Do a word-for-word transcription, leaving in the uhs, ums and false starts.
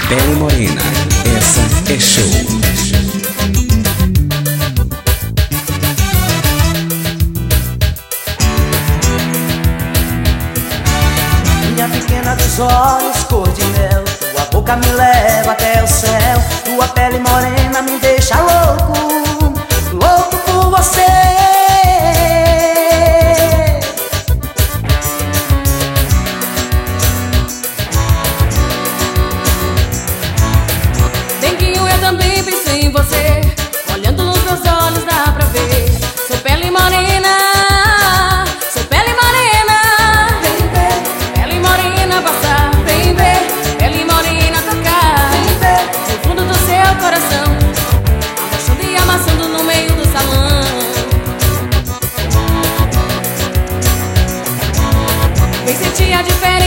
Pele morena, essa é show. Minha pequena dos olhos, cor de mel, tua boca me leva até o céu. Tua pele morena me deixa louco, louco por você. Denguinho, eu também pensei em você. Olhando nos meus olhos dá pra ver. Sua pele morena, sua pele morena. Vem ver, pele morena passar. Vem ver, pele morena tocar. Vem ver, no fundo do seu coração, amassando e amassando no meio do salão. Vem sentir a diferença